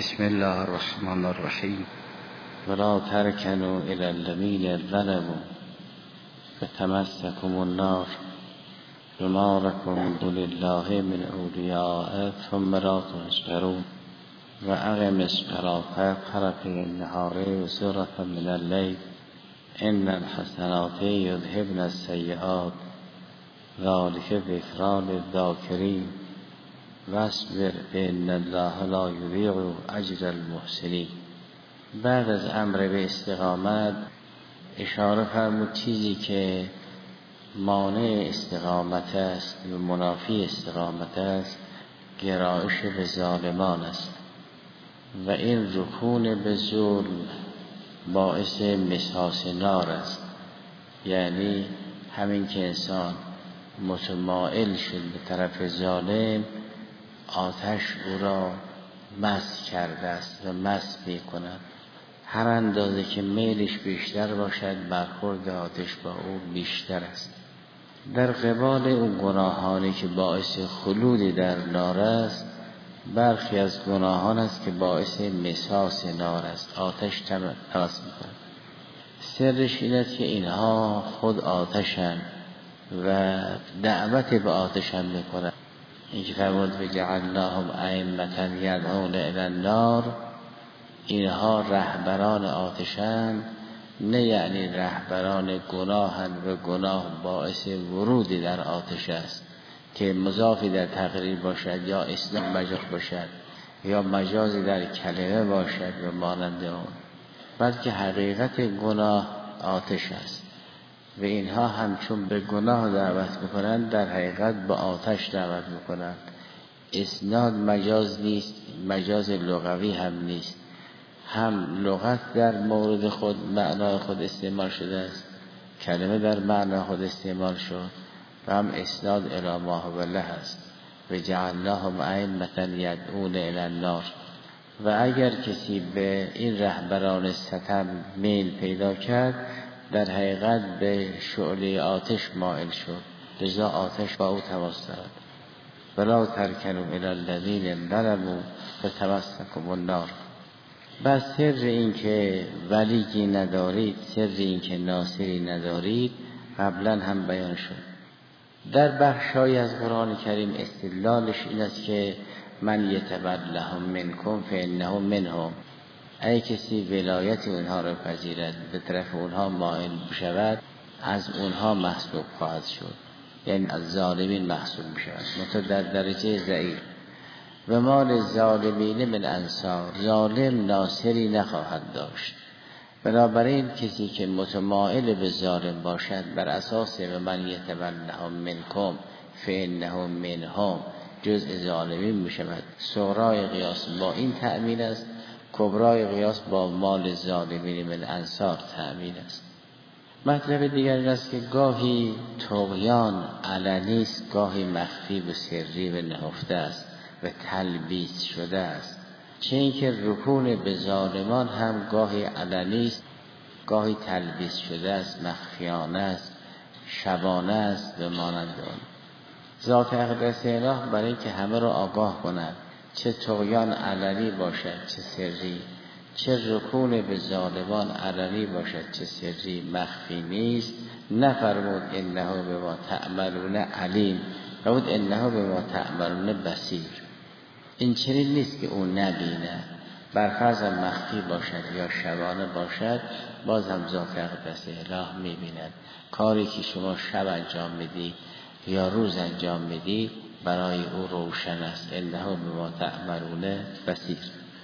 بسم الله الرحمن الرحیم. ولا ترکنوا الی الذین ظلموا فتمسکم النار وما لكم من دون الله من اولیاء ثم لا تنصرون واقم الصلاة طرفی النهار وزلفا من الليل ان الحسنات یذهبن السیئات ذلک ذکری للذاکرین واصبر ان الله لا یضیع اجر المحسنین. بعد از امر به استقامت اشاره فرمود چیزی که مانع استقامت است و منافی استقامت است گرایش به ظالمان است و این رکون به ظلم باعث مساس نار است. یعنی همین که انسان متمایل شد به طرف ظالم، آتش او را مس کرده است و مس می‌کند. هر اندازه که میلش بیشتر باشد برخورد آتش با او بیشتر است. در قبال اون گناهانی که باعث خلود در نار است، برخی از گناهان است که باعث مساس نار است، آتش تماس می‌کند. سرش این است که اینها خود آتشند و دعوت به آتش هم می‌کنند. اینکه فرمود وجعلناهم ائمة یدعون الی النار، اینها رهبران آتشند، نه یعنی رهبران گناهند و گناه باعث ورودی در آتش است که مضافی در تقریر باشد یا اسم مجاز باشد یا مجازی در کلمه باشد و مانند آن، بلکه حقیقت گناه آتش است و اینها همچون به گناه دعوت میکنند در حقیقت به آتش دعوت میکنند. اسناد مجاز نیست، مجاز لغوی هم نیست، هم لغت در مورد خود معنای خود استعمال شده است، کلمه در معنای خود استعمال شد و هم اسناد الی ما هو له است و جعلناهم ائمة یدعون الی النار. و اگر کسی به این رهبران ستم میل پیدا کرد در حقیقت به شعله آتش مائل شد، لذا آتش با او تماس دارد. ولا ترکنوا الی الذین ظلموا فتمسکم النار. بس سر این که ولیی ندارید، سر این که ناصری ندارید قبلا هم بیان شد. در بخشای از قرآن کریم استدلالش این است که من یتولهم منکم فانه منهم، ای کسی ولایت اونها را پذیرد به طرف اونها مائل بشود از اونها محسوب خواهد شد، یعنی از ظالمین محسوب بشود، منتها در درجه ضعیف. و مال ظالمین من انصار، ظالم ناصری نخواهد داشت. بنابراین کسی که متمایل به ظالم باشد بر اساس و من یتولهم منکم فانه منهم جزء ظالمین میشود. صغرای قیاس با این تأمین است، کبرای قیاس با مال ظالمین من انصار تأمین است. مطلب دیگر این است که گاهی طغیان علنی است، گاهی مخفی و سری و نهفته است و تلبیس شده است. چه اینکه رکون به ظالمان هم گاهی علنی است، گاهی تلبیس شده است، مخفیانه است، شبانه است و مانند آن. ذات اقدس الهی برای اینکه همه را آگاه کند، چه طغیان علنی باشد چه سری، چه رکون به ظالمان علنی باشد چه سری، مخفی نیست. نفرمود انه بما تعملون علیم، فرمود انه بما تعملون بصیر. این چنین نیست که او نبینه، برفرض مخفی باشد یا شبانه باشد باز هم ذات اقدس الهی میبیند. کاری که شما شب انجام میدی یا روز انجام میدی برای او روشن است. انه بما تعملون بصیر.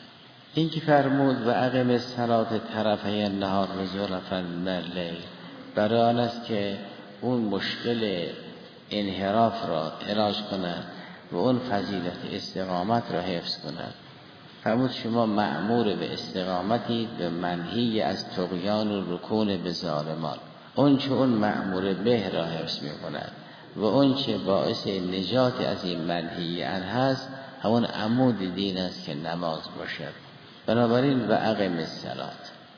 این که فرمود و اقم الصلاة طرفی النهار و زلفا من اللیل، برای آن است که اون مشکل انحراف را علاج کند و اون فضیلت استقامت را حفظ کند. فرمود شما مأمور به استقامتید و منهی از طغیان و رکون به ظالمان. اون چه اون مأمور به را حفظ می کند و اون چه باعث نجات از این منهی عنه هست همون عمود دین است که نماز باشد. بنابراین و اقم الصلاة،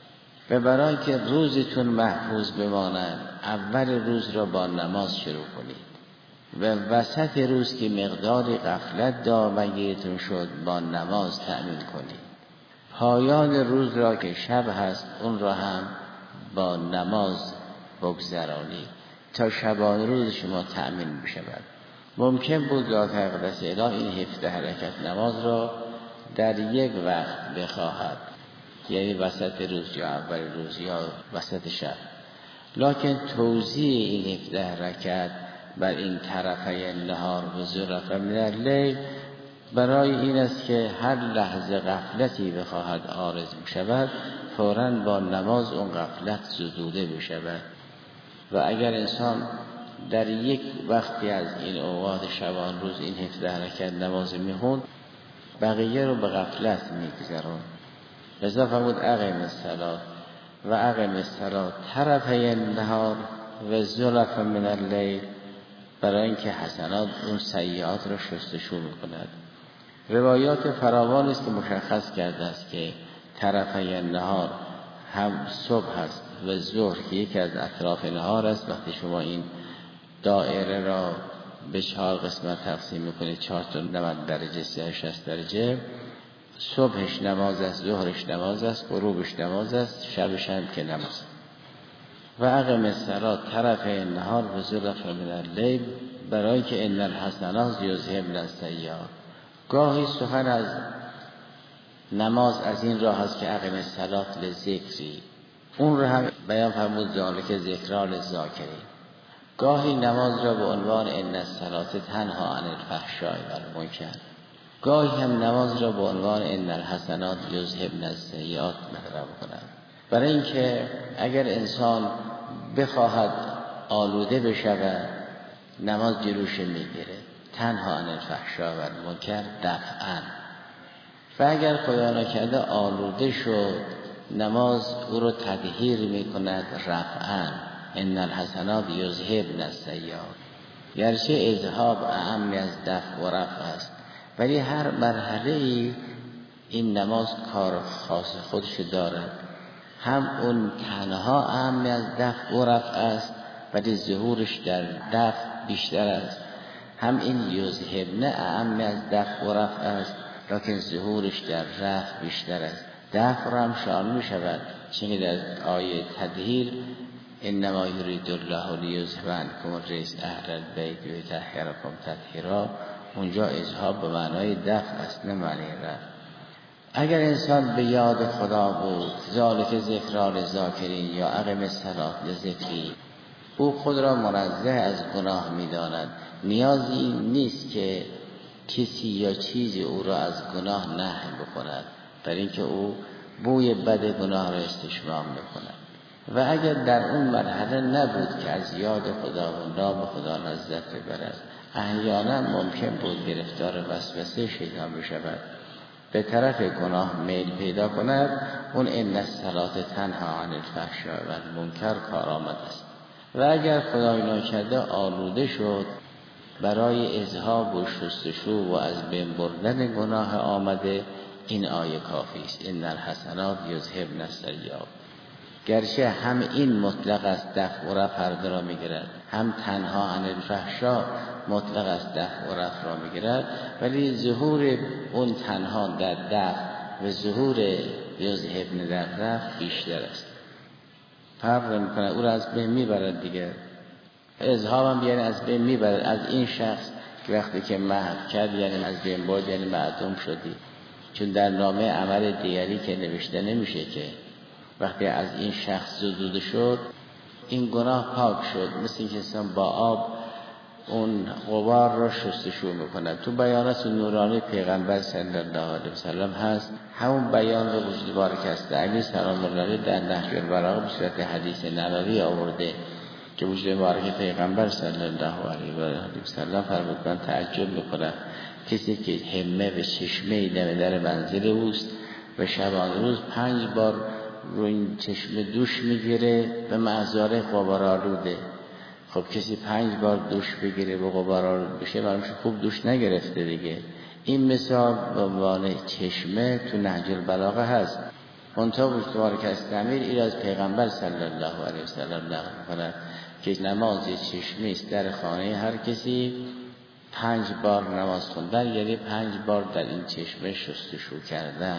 و برای که روزتون محفوظ بماند اول روز را با نماز شروع کنید و وسط روز که مقداری غفلت دامگیرتون شد با نماز تأمین کنید. پایان روز را که شب هست اون را هم با نماز بگذرانی تا شبان روز شما تأمین بشود. ممکن بود ذات اقدس اله این 17 رکعت نماز را در یک وقت بخواهد، یعنی وسط روز یا اول روز یا وسط شب، لکن توزیع این 17 رکعت بر این طرفه نهار و زلفا من اللیل برای این است که هر لحظه غفلتی بخواهد عارض بشود فوراً با نماز اون غفلت زدوده بشود. و اگر انسان در یک وقتی از این اوقات شبان روز این 17 رکعت نماز میخوند، بقیه رو به غفلت میگذرون. لذا فرمود اقیم الصلاة و اقیم الصلاة طرفی النهار و زلفا من اللیل، برای اینکه حسنات اون سیئات رو شستشو میکند. روایات فراوان است که مشخص کرده است که طرفی النهار هم صبح است و ظهر که یکی از اطراف نهار است. وقتی شما این دایره را به 4 قسمت تقسیم میکنید، 4 تا 90 درجه 360 درجه، صبحش نماز است، ظهرش نماز است، غروبش نماز است، شبش هم که نماز. و اقم الصلاة طرفی النهار و زلفا من اللیل، برای که ان الحسنات یذهبن السیئات. گاهی سخن از نماز از این راه است که اقم الصلاة لذکری، اون رو هم بیان فرمود ذالک ذکری للذاکرین. گاهی نماز را به عنوان ان الصلاة تنها عن الفحشاء و المنکر، گاهی هم نماز را به عنوان ان الحسنات یذهبن السیئات مطرح کنند. برای اینکه اگر انسان بخواهد آلوده بشود، نماز جلوش میگیره، تنها عن الفحشاء و المنکر دفعاً. و اگر خدا نکرده آلوده شد، نماز او رو تطهیر میکند رفعاً. ان الحسنات یذهبن السیئات. گرچه اذهاب اعم از دفع و رفع است، ولی هر مرحله ای این نماز کار خاص خودش دارد. هم اون تنها اعم از دفع و رفع است، ولی ظهورش در دفع بیشتر است. هم این یذهبن اعم از دفع و رفع است، لیکن ظهورش در رفع بیشتر است. دفع را هم شامل می شود، چون در آیه تطهیر انما یرید الله لیذهب عنکم الرجس اهل البیت و یطهرکم تطهیرا، اونجا اذهاب به معنای دفع است نه معنی رفع. اگر انسان به یاد خدا بود، ذالک ذکری للذاکرین یا اقم الصلاة لذکری، او خود را منزه از گناه می‌داند. نیازی نیست که کسی یا چیزی او را از گناه نهی بکند، برای اینکه او بوی بد گناه را استشمام می‌کند. و اگر در اون مرحله نبود که از یاد خدا و نام خدا لذت ببرد، احیانا ممکن بود گرفتار وسوسه شیطان بشود، به طرف گناه میل پیدا کند. اون ان الصلاة تنها عن الفحشاء و المنکر کارآمد است. و اگر خدای ناکرده آلوده شد، برای اذهاب و شستشو و از بین بردن گناه آمده، این آیه کافی است. ان الحسنات یذهبن السیئات. گرچه هم این مطلق است دفع و رفع را میگیرد، هم تنها عن الفحشاء مطلق است دفع و رفع را میگیرد، ولی ظهور اون تنها در دفع و ظهور یذهبن در رفع بیشتر است. فرق میکنه، او را از بین میبرد دیگه. اذهاب هم یعنی از بین میبرد از این شخص که وقتی که محو کرد یعنی از بین برد، یعنی معدوم شدی. چون در نامه عمل دیگری که نوشته نمیشه که وقتی از این شخص زدوده شد این گناه پاک شد، مثل اینکه انسان با آب اون غبار را شستشو میکنه. تو بیانات نورانی پیغمبر صلی الله علیه وسلم هست، همون بیان رو وجود بارک است علی سلام الله در نهج البلاغه به صورت حدیث نبوی آورده که وجود بارک پیغمبر صلی الله علیه وسلم فرمودن تعجب میکنه کسی که همه و چشمه دم در منزل اوست و شبان روز 5 بار رو این چشمه دوش میگیره به معذاره غبار آلوده. خب کسی 5 بار دوش بگیره و غبار آلود بشه برامش خوب دوش نگرفته دیگه. این مثال به عنوان چشمه تو نهج البلاغه هست. منتها وجود بارک است امیر این از پیغمبر صلی الله علیه وسلم نقل می‌کند که نماز چشمه است در خانه هر کسی 5 بار نماز خوندن، یعنی 5 بار در این چشمه شستشو کردن.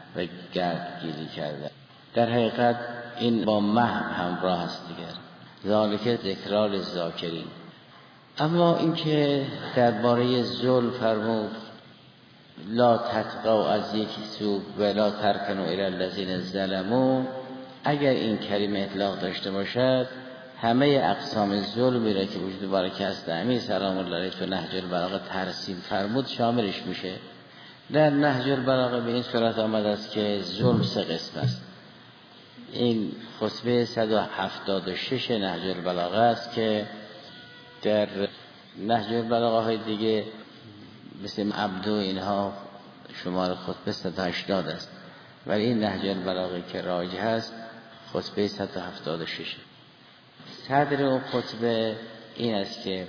و گردگیری کردن. در حقیقت این با محو همراه است دیگر، ذالک ذکری للذاکرین. اما اینکه درباره ظلم فرمود لا تطغوا از یکی سو و لا ترکنوا الی الذین ظلموا، اگر این کلمه اطلاق داشته باشد همه اقسام ظلمی را که وجود بارکه است امیر سلام الله علیه تو نهج البلاغه ترسیم فرمود شاملش میشه. در نهج البلاغه به این صورت آمده است که ظلم 3 قسم است. این خطبه 176 نهج البلاغه است که در نهج البلاغه های دیگه مثل عبدو اینها شمار خطبه 180 است، ولی این نهج البلاغه که راجح است خطبه 176. صدر اون خطبه این است که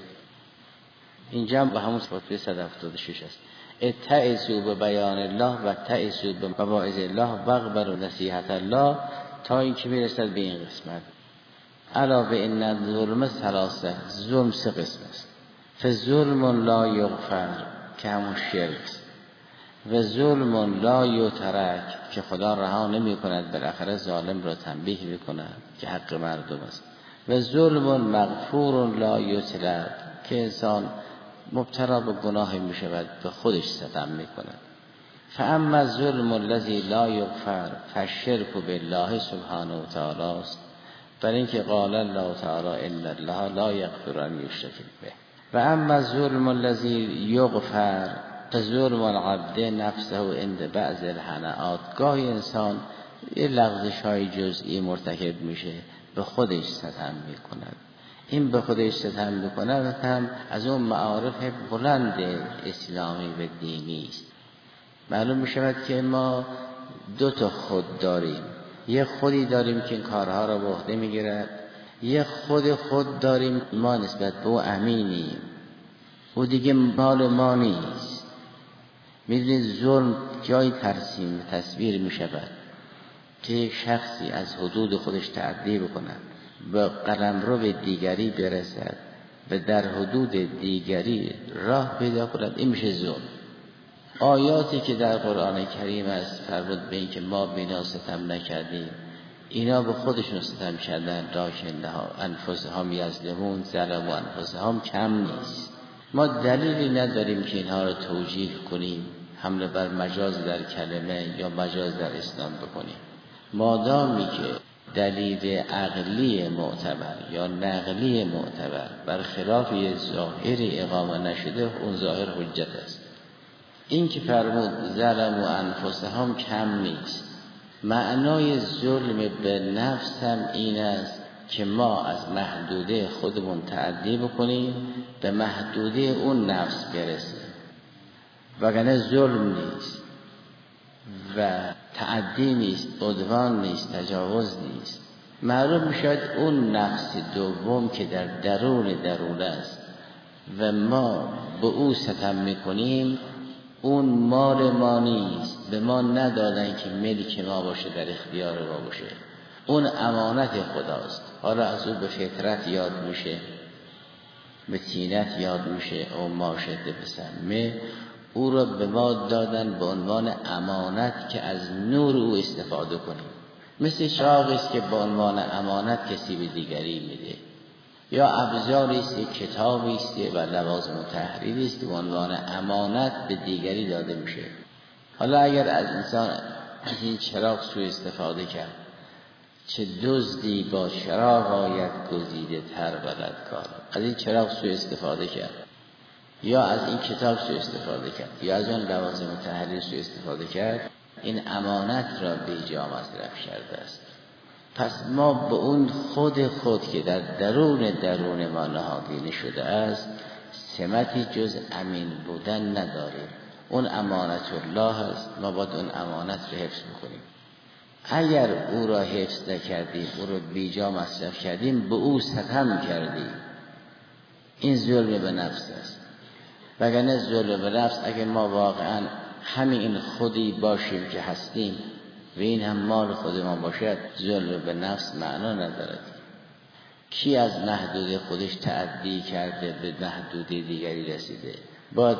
اینجا به همون خطبه 176 است. اتعظوا به بیان الله و اتعظوا به مواعظ الله و اقبلوا نصیحت الله، تا اینکه میرسد به این قسمت علاوه ان الظلم 3، ظلم 3 قسم است. فظلم لا یغفر که همون شرک است، و ظلم لا یترک که خدا رها نمی کند، بالاخره ظالم را تنبیه می کند که حق مردم است، و ظلم مغفور لا یطلب که انسان مبتلا به گناه می شود به خودش ستم می کند. فاما الظلم الذی لا یغفر فالشرک بالله سبحانه و تعالی است، برای اینکه قال الله تعالی ان الله لا یغفر ان یشرک به. و اما الظلم الذی یغفر ظلم العبد نفسه عند بعض الحنات، گاهی انسان یه لغزش های جزئی مرتکب میشه به خودش ستم میکند. این به خودش ستم میکند هم از اون معارف بلند اسلامی و دینی است. معلوم میشود که ما 2 تا خود داریم، یه خودی داریم که این کارها را به عهده میگیرد، یه خود داریم ما نسبت به او امینیم، او دیگه مال ما نیست. میدونید ظلم جای ترسیم تصویر میشود که یک شخصی از حدود خودش تعدی بکند، به قلمرو دیگری برسد و در حدود دیگری راه پیدا کند، این میشه ظلم. آیاتی که در قرآن کریم است فرمود به این که ما بینا ستم نکردیم، اینا به خودشون ستم کردن، لکنها انفسهم یظلمون ظلموا انفسهم کم نیست. ما دلیلی نداریم که اینها رو توجیه کنیم، حمله بر مجاز در کلمه یا مجاز در اسلام بکنیم. مادامی که دلیل عقلی معتبر یا نقلی معتبر بر خلاف یه ظاهری اقامه نشده، اون ظاهر حجت است. این که فرمود ظلموا انفسهم کم نیست. معنای ظلم به نفس هم این است که ما از محدوده خودمون تعدی بکنیم به محدوده اون نفس برسیم، وگرنه ظلم نیست و تعدی نیست، عدوان نیست، تجاوز نیست. معلوم میشود اون نفس دوم که در درون است و ما به او ستم میکنیم، اون مال ما نیست، به ما ندادن که ملک ما باشه، در اختیار ما باشه. اون امانت خداست. حالا از او به فطرت یاد میشه، به طینت یاد میشه، او ماشده بسمه، او را به ما دادن به عنوان امانت که از نور او استفاده کنیم. مثل چراغی است که به عنوان امانت کسی به دیگری میده، یا ابزاری است، کتابی است و لوازم تحریری است که به عنوان امانت به دیگری داده میشه. حالا اگر از انسان از این چراغ سوء استفاده کرد، چه دزدی با چراغ آید گزیده تر بلد کار. از این چراغ سوء استفاده کرد، یا از این کتاب سوء استفاده کرد، یا از اون لوازم تحریر سوء استفاده کرد، این امانت را به جا مصرف کرده است. پس ما به اون خود که در درون ما نهادینه شده است سمتی جز امین بودن نداریم. اون امانت الله است، ما باید اون امانت رو حفظ بکنیم. اگر او را حفظ نکردیم، او را بیجا مصرف کردیم، به او ستم کردیم، این ظلم به نفس است. وگرنه ظلم به نفس اگر ما واقعا همین خودی باشیم که هستیم و این هم مال خود ما باشد، ظلم به نفس معنا ندارد. کی از محدود خودش تعدی کرده به محدود دیگری رسیده؟ باید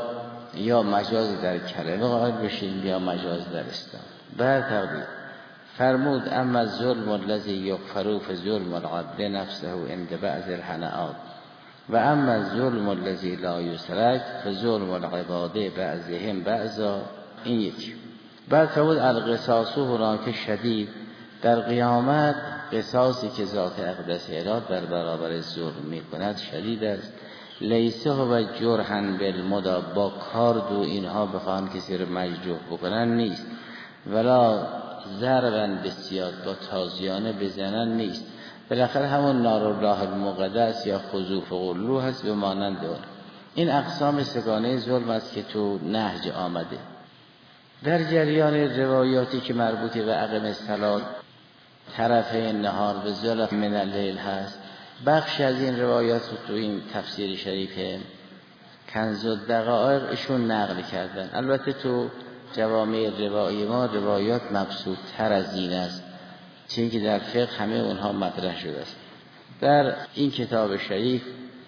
یا مجاز در کلمه قائل بشیم یا مجاز در اسلام. بر تقدیر فرمود اما ظلم الذی یغفر فظلم العبد نفسه عند بعض الحنات و اما ظلم الذی لا یسرک فظلم العباد بعضهم بعضا. این یکی. بعد فرمود القصاص هناک شدید، در قیامت قصاصی که ذات اقدس اراده بر برابر ظلم می کند شدید است. لیسه و جرحن بالمدا، با کار دو اینها بخوان کسی رو مجروح بکنن نیست، ولا ضربن بسیار، با تازیانه بزنن نیست. بالاخره همون نار الله المقدس یا خذوف قلو هست به مانند اون. این اقسام سگانه ظلم است که تو نهج آمده. در جریان روایاتی که مربوط به اقم الصلاة طرفه نهار به ظلف من اللیل هست، بخش از این روایات رو تو این تفسیر شریف کنز الدقایق ایشون نقل کردن. البته تو جوامع روایی ما روایات مبسوط تر از این است، چون که در فقه همه اونها مطرح شده است. در این کتاب شریف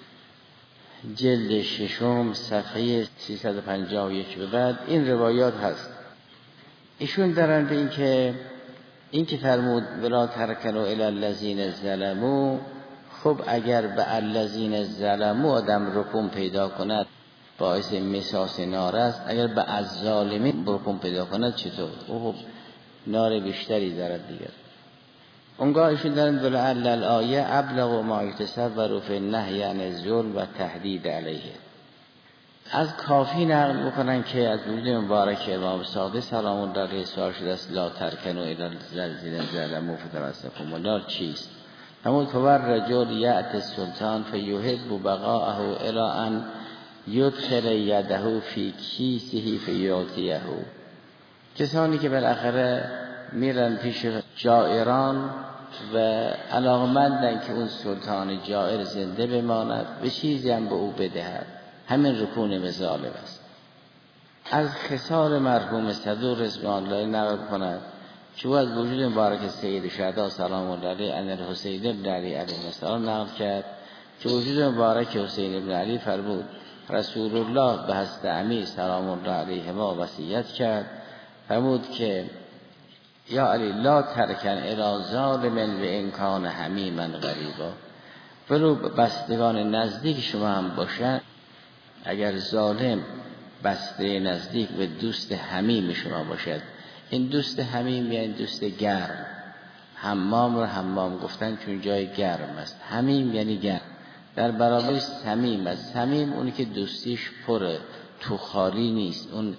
جلد ششم صفحه 351 به بعد این روایات هست. ایشون درن به این که فرمود ولا ترکنوا الی الذین ظلموا، خب اگر به الذین ظلموا آدم رکون پیدا کند باعث مساس نار است، اگر به الظالمین رکون پیدا کند چطور؟ او نار بیشتری دارد دیگر. اونگاه ایشون دارن ولعل الآیه ابلغ ما یتصور فی النهی عن الظلم و تهدید علیه. از کافی نقل میکنن که از وجود مبارک امام صادق سلام الله علیه سوال شده است لا ترکنوا الی الذین ظلموا فتمسکم النار چیست؟ همون تور رجل یأتی السلطان فیحب بقاءه الی ان یدخل یده فی کیسه فیعطیه. کسانی که بالاخره میرن پیش جائران و علاقمندن که اون سلطان جائر زنده بماند به چیزی هم به او بدهد، همین رکون ظالم است. از خصال مرحوم صدوق رضوان الله نقل کند که او از وجود مبارک سید شهدا سلام الله علیه ان الحسین بن علی علیه السلام نقل کرد که وجود مبارک حسین بن علی فرمود رسول الله به حضرت امیر سلام الله علیه ما وصیت کرد، فرمود که یا علی لا ترکن الی ظالم و ان کان حمیما غریبا، ولو بستگان نزدیک شما هم باشن، اگر ظالم بسته نزدیک به دوست حمیم شما باشد. این دوست حمیم یعنی دوست گرم. حمام رو حمام گفتن چون جای گرم است. حمیم یعنی گرم. در برابر صمیم است. صمیم اونی که دوستیش پره، تو خالی نیست. اون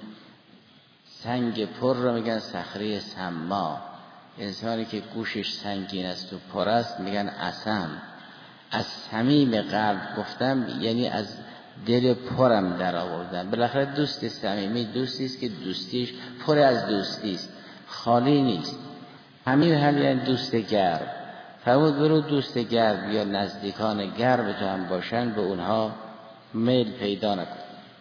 سنگ پر رو میگن صخره سما. انسانی که گوشش سنگین است و پر است میگن اسم. از صمیم قلب گفتم یعنی از دل پرم در آوردن. بالاخره دوست صمیمی دوستی است که دوستیش پر از دوستی است، خالی نیست. همین حال یعنی دوست گرم. فرمود برو دوست گرم یا نزدیکان گرم تو هم باشن به اونها میل پیدا نکن.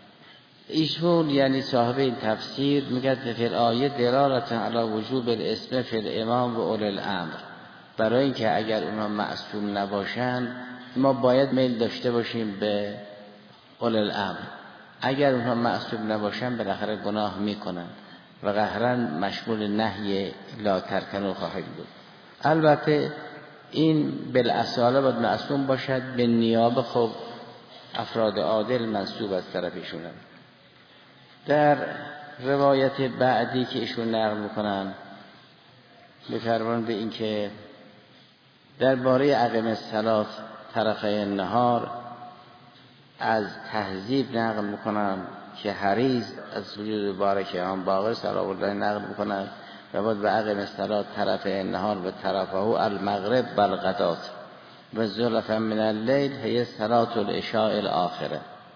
ایشون یعنی صاحب این تفسیر میگه فی الآیه دلالت علی وجوب الاسم فی الامام و اولی الامر، برای اینکه اگر اونها معصوم نباشن ما باید میل داشته باشیم به اولی الامر. اگر اونها معصوم نباشن بالاخره گناه میکنن و قهرن مشمول نهی لا ترکنوا خواهد بود. البته این بالاصاله باید معصوم باشد، به نیابه خب افراد عادل منسوب از طرفشون. در روایت بعدی که ایشون نقل میکنن بفرمان به این که درباره اقم الصلاة طرفه النهار از تهذیب نقل میکنن که حریز از وجود مبارک امام باقر سلام الله نقل میکنن و بعد به اقم الصلاة طرفه النهار و طرفه المغرب بالغدات و زلفا من اللیل هی صلاة العشاء الاخره.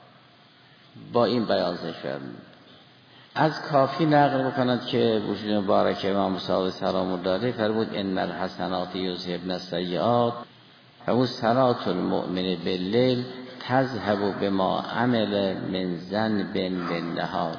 با این بیان شد. از کافی نقل میکند که وجود مبارک امام صادق سلام الله علیه فرمود ان الحسنات یذهبن السیئات و صلاة المؤمن باللیل تذهب بما عمل من ذنب بالنهار.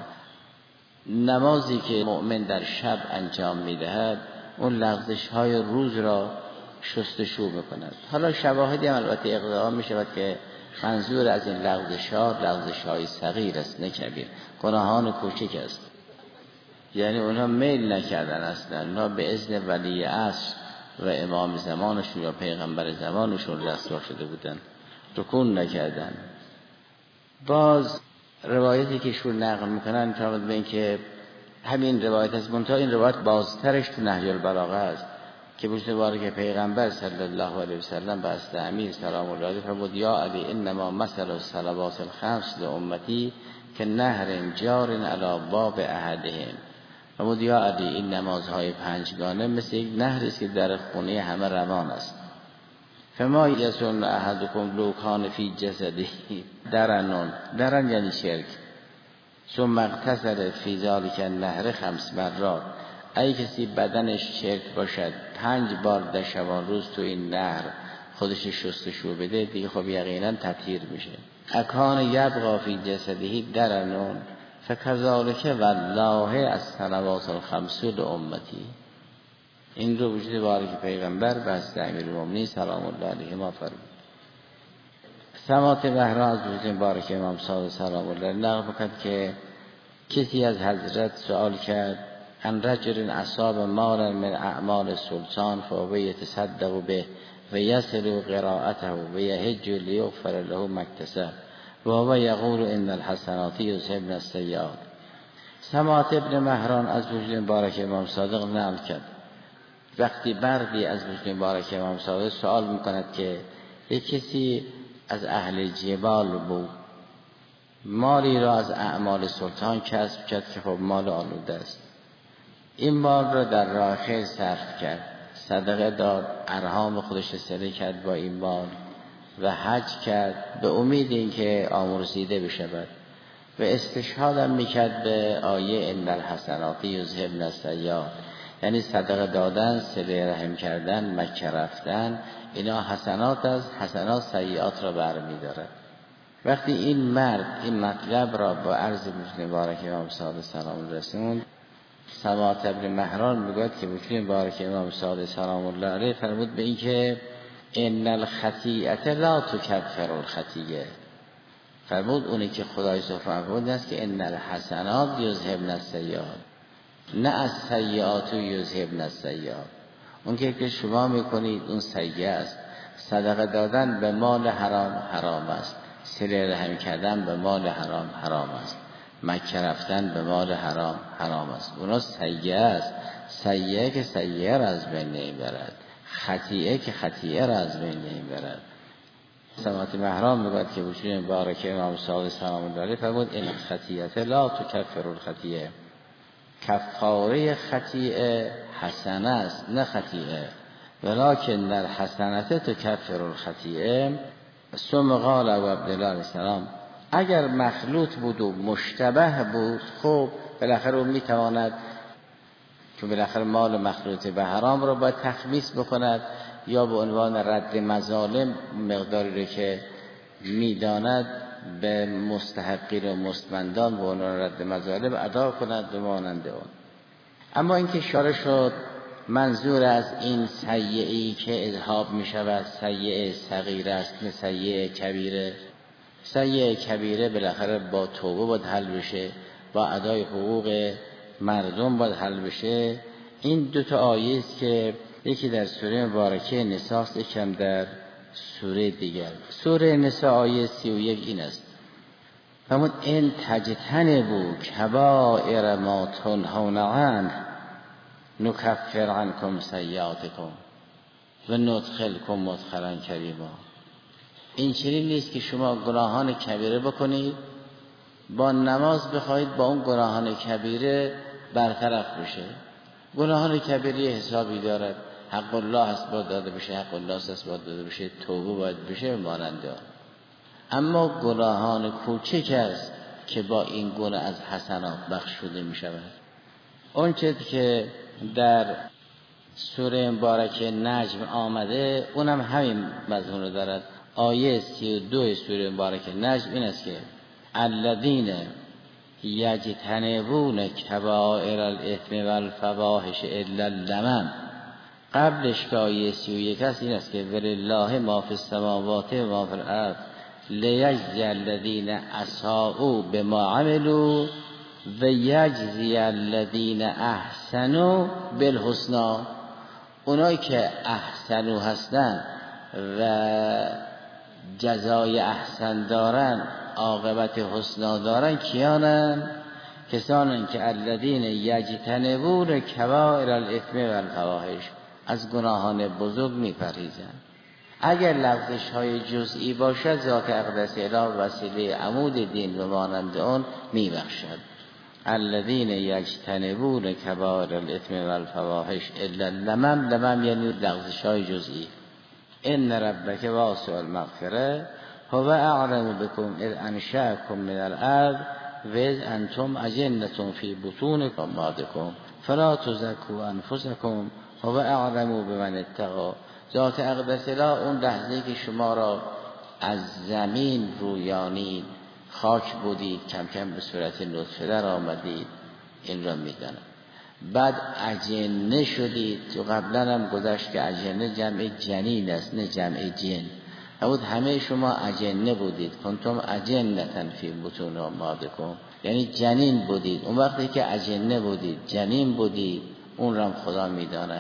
نمازی که مؤمن در شب انجام میدهد اون لغزش های روز را شستشو میکند. حالا شواهدی هم البته اقدام میشود که منظور از این لغزش‌های صغیر است نه کبیر، گناهان کوچک است. یعنی اونها میل نکردن اصلا، اونها به اذن ولی عصر و امام زمانشون یا پیغمبر زمانشون رسوا شده بودن، رکون نکردن. باز روایتی که شون نقل میکنن فرمود به این که همین روایت از منتها این روایت بازترش تو نهج البلاغه است که بجد باره که پیغمبر صلی الله علیه وسلم به است امیر سلام الله علیه فرمود یا علی انما مثل الصلوات الخمس لامتی که نهر جار علی باب احدهم. فرمود یا علی این نمازهای پنجگانه مثل یک نهری است که در خونه همه روان است. فما یظن احدکم لو کان فی جسده درن یعنی شرک ثم اغتسل فی ذلک النهر 5 مرات، ای کسی بدنش شرک باشد 5 بار در شبان روز تو این نهر خودش شستشو بده دیگه خب یقینا تطهیر میشه. اکان یبقى فی جسده درن فکذالک والله الصلوات الخمس لامتی. این رو وجود بارک پیغمبر بست امیرالمومنین سلام الله علیه ما فرمود. سماط بهرا از وجود بارک امام صادق سلام الله نقل بکرد که کسی از حضرت سوال کرد ان رجل اصاب مالا من اعمال سلطان فهو یتصدق به و یصل قراءته و یحج لیغفر له ما اکتسب و هو یقول ان الحسنات یذهبن السیئات. سماط ابن مهران از وجود بارک امام صادق نقل کرد وقتی بردی از وجود مبارک امام صادق سوال میکند که یک کسی از اهل جبال بود مالی را از اعمال سلطان کسب کرد که خب مال آلوده است، این مال را در راه خیر صرف کرد، صدقه داد، ارحام خودش صله کرد با این مال و حج کرد به امید اینکه آمرزیده بشود و استشهادم میکرد به آیه ان الحسنات یذهبن السیئات، یعنی صدقه دادن، صله رحم کردن، مکه رفتن، اینا حسنات است، حسنات سیئات را برمی‌دارد. وقتی این مرد این مطلب را با عرض مبارک امام صادق سلام رسوند، سماط ابن مهران میگوید که وجود مبارک امام صادق سلام الله علیه فرمود به این که ان الخطیئه لا تکفر الخطیئه. فرمود اونی که خدای سبحانه فرمود است که ان الحسنات یذهبن السیئات، نه از سیئات یذهبن السیئات. اون که شما میکنید اون سیئه است. صدقه دادن به مال حرام است، صله رحم کردن به مال حرام است، مکه رفتن به مال حرام است. اونا سیئه است، سیئه که سیئه را از بین نمیبرد، خطیئه که خطیئه را از بین نمیبرد. سماط مهران میگوید که وجود مبارک امام صادق سلام الله علیه فرمود این خطیئه لا تکفر الخطیئه، کفاره خطیئه حسنه است نه خطیئه، ولکن الحسنه تکفر الخطیئه. ثم قال ابو عبدالله علیه السلام اگر مخلوط بود و مشتبه بود خب بالاخره اون میتواند که بالاخره مال مخلوط به حرام رو باید تخمیس بکند یا به عنوان رد مظالم مقداری رو که میداند به مستحقین و مستمندان به عنوان رد مظالم ادا کند به مانند اون. اما اینکه اشاره شد منظور از این سیئه‌ای که اذهاب می شود سیئه صغیره است نه سیئه کبیره. سیئه کبیره بالاخره با توبه باید حل بشه، با ادای حقوق مردم باید حل بشه. این دو تا آیه است که یکی در سوره مبارکه نساء است، یکم در سوره دیگر. سوره نساء آیه 31 این است فرمود ان تجتنبوا کبائر ما تنهون عنه نکفر عنکم سیئاتکم و ندخلکم مدخلا کریما. این چنین نیست که شما گناهان کبیره بکنید با نماز بخواید با اون گناهان کبیره برطرف بشه. گناهان کبیره حسابی دارد، حق الله هست باید داده بشه، حق الله هست باید داده بشه، توبه باید بشه مانند آن. اما گناهان کوچک است که با این گناه از حسنات بخشوده می شود. اون چیزی که در سوره مبارکه نجم آمده اونم همین مضمون رو دارد. آیه 32 سوره مبارکه نجم این است که الذین یجتنبون کبائر الاثم والفواحش الا اللمم. قبلش که آیه 31 است این است که ولله ما فی السماوات و ما فی الارض لیجزی الذین اساءوا بما عملوا و یجزی الذین احسنوا بالحسنی. اونایی که احسنوا هستن و جزای احسن دارن، عاقبت حسنا دارن، کیانن؟ کسانن که الذین یجتنبون کبائر الاثم و الفواحش، از گناهان بزرگ میپرهیزن. اگر لفظش های جزئی باشد ذات اقدس اله وسیله عمود دین و مانند آن میبخشد. الذین یجتنبون کبائر الاثم و الفواحش الا اللمم، لمم یعنی لفظش های جزئی. ان ربک واسع المغفره هو اعلم بكم اذ انشأکم من الارض و اذ انتم اجنة فی بطون امهاتکم فلا تزکوا انفسکم هو اعلم بمن اتقی. ذات اقدس اله اون لحظه‌ای که شما را از زمین رویانید، خاک بودید، کم کم به صورت نطفه در آمدید، این را میدانم. بعد اجنه شدید. تو قبلا هم گذشت که اجنه جمع جنین است نه جمع جن. بود همه شما اجنه بودید. کنتم اجنة فی بطون امهاتکم، یعنی جنین بودید. اون وقتی که اجنه بودید، جنین بودید، اون را خدا میداند.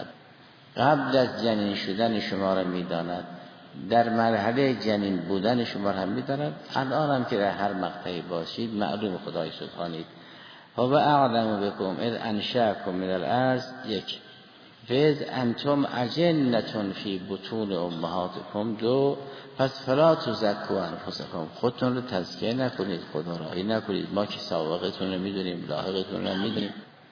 قبل از جنین شدن شما را میداند، در مرحله جنین بودن شما را هم میداند، الان هم که در هر مقطعی باشید معلوم خدای سبحانید. و اعلم بكم اذ انشأکم من الارض، یک. و اذ انتم اجنة فی بطون امهاتکم، دو. پس فلا تزکوا انفسکم، خودتون رو تزکیه نکنید، خدا راهی نکنید. ما که سابقتون رو میدونیم، لاحقتون رو میدونیم.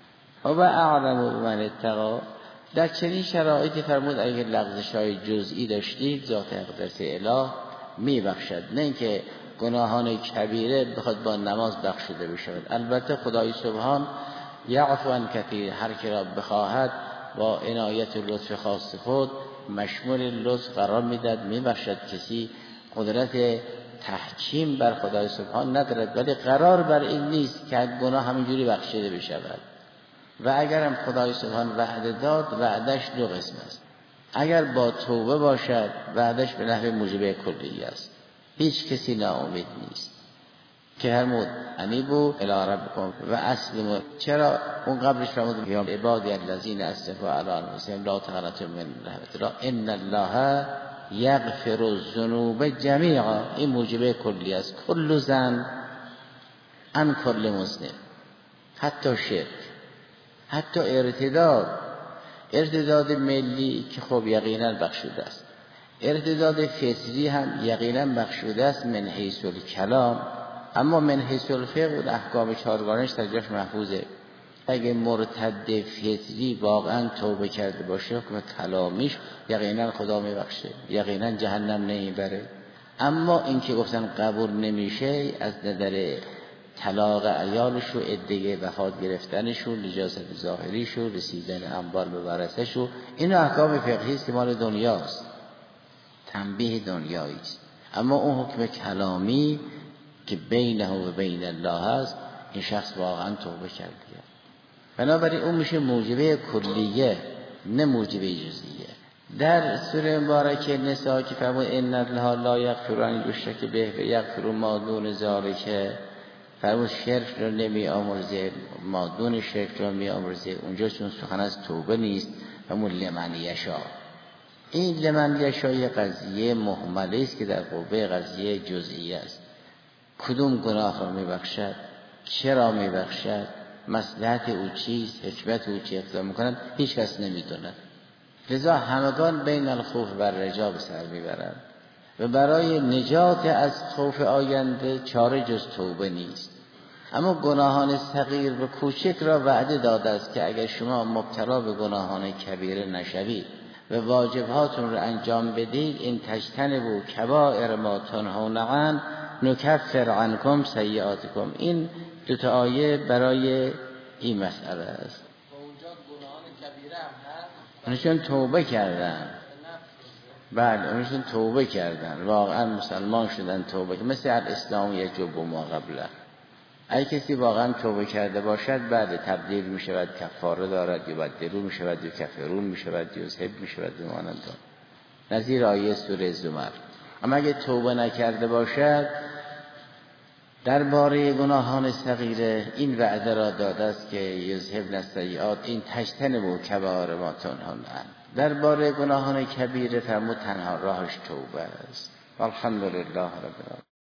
و اعلم بمن اتقی. در چنین شرایطی فرمود اگر لغزش‌های جزئی داشتید ذات اقدس اله میبخشد، نه اینکه گناهان کبیره بخواد با نماز بخشیده بشود. البته خدای سبحان یعفو عن کثیر، هر کی را بخواهد با عنایت و لطف خاص خود مشمول لطف قرار میداد، میبخشد. کسی قدرت تحکیم بر خدای سبحان ندارد، ولی قرار بر این نیست که گناه همینجوری بخشیده بشود. و اگرم خدای سبحان وعده داد، وعدش دو قسم است. اگر با توبه باشد وعدش به نحو موجبه کلی است، هیچ کسی ناامید نیست. که فرمود انیبوا الی ربکم و اسلموا. چرا اون قبلش فرمود یا عبادی الذین اسرفوا علی انفسهم لا تقنطوا من رحمت الله ان الله یغفر الذنوب جمیعا. این موجبه کلی است. کل ذنب ان کل مذنب، حتی شرک، حتی ارتداد ملی که خب یقینا بخشوده است، ارتداد فطری هم یقینا بخشوده است من حیث الکلام، اما من حیث الفقه و احکام چهارگانش در جاش محفوظه. اگه مرتد فطری واقعا توبه کرده باشه حکم کلامیش یقینا خدا میبخشه، یقینا جهنم نمیبره. اما این که گفتن قبول نمیشه از نظر طلاق عیالشو، عده وفات گرفتنشو، نجاست ظاهریشو، رسیدن اموال به ورثه‌شو، این احکام فقهی است که مال دنیاست، تنبیه دنیایی است. اما اون حکم کلامی که بینه و بین الله است، این شخص واقعا توبه کرده. بنابراین اون میشه موجبه کلیه، نه موجبه جزئیه. در سوره مبارکه نساء که فرمود ان الله لا یغفر ان یشرک به و یغفر ما دون ذلک، فرمود شرک رو نمی آمرزه، ما دون شرک رو می آمرزه. اونجا چون سخن از توبه نیست، فرمود لمن یشاء. این لمن یشاء یه قضیه مهمله است که در قوه قضیه جزئیه است. کدوم گناه رو می بخشد، چرا می بخشد، مصلحت او چیست، حکمت او چی اقتضا میکند، هیچ کس نمیدوند. لذا همگان بین الخوف و الرجا به سر میبرند و برای نجات از خوف آینده چاره جز توبه نیست. اما گناهان صغیر و کوچک را وعده داده است که اگر شما مبتلا به گناهان کبیره نشوید و واجباتون را انجام بدید، این تجتنبوا کبائر ما تنهون عنه نکفر عنکم سیئاتکم. این دو تا آیه برای این مسئله است. اونجا گناهان کبیره هم هست، اونشون توبه کردن. بله اونشون توبه کردن، واقعا مسلمان شدن، توبه مثل الاسلام یجب ما قبله. اگه کسی واقعا توبه کرده باشد بعد تبدیل می شود، کفاره دارد، یا بدلون می شود، یا کفرون می شود، یا زهب می شود. بمانند نظیر آیه سوره زمر. اما اگه توبه نکرده باشد درباره گناهان صغیره این وعده را داده است که یذهبن السیئات این تجتنبوا کبائر ما تنهون عنه. درباره گناهان کبیره فرمود تنها راهش توبه است. الحمدلله رب العالمین.